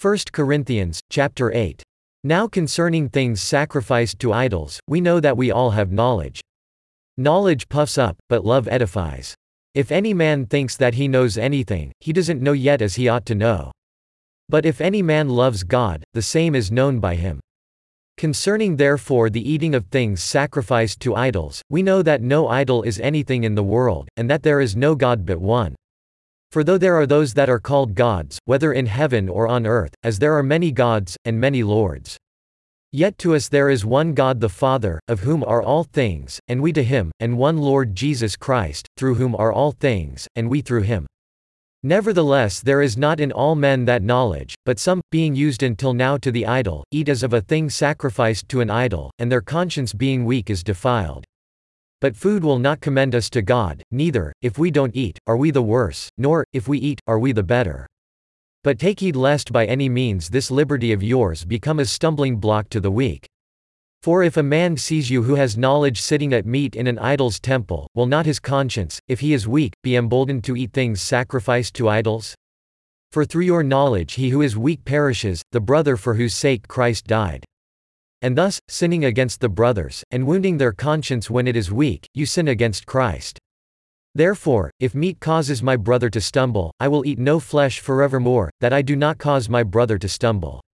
1 Corinthians, chapter 8. Now concerning things sacrificed to idols, we know that we all have knowledge. Knowledge puffs up, but love edifies. If any man thinks that he knows anything, he doesn't know yet as he ought to know. But if any man loves God, the same is known by him. Concerning therefore the eating of things sacrificed to idols, we know that no idol is anything in the world, and that there is no God but one. For though there are those that are called gods, whether in heaven or on earth, as there are many gods, and many lords. Yet to us there is one God the Father, of whom are all things, and we to him, and one Lord Jesus Christ, through whom are all things, and we through him. Nevertheless there is not in all men that knowledge, but some, being used until now to the idol, eat as of a thing sacrificed to an idol, and their conscience being weak is defiled. But food will not commend us to God, neither, if we don't eat, are we the worse, nor, if we eat, are we the better. But take heed lest by any means this liberty of yours become a stumbling block to the weak. For if a man sees you who has knowledge sitting at meat in an idol's temple, will not his conscience, if he is weak, be emboldened to eat things sacrificed to idols? For through your knowledge he who is weak perishes, the brother for whose sake Christ died. And thus, sinning against the brothers, and wounding their conscience when it is weak, you sin against Christ. Therefore, if meat causes my brother to stumble, I will eat no flesh forevermore, that I do not cause my brother to stumble.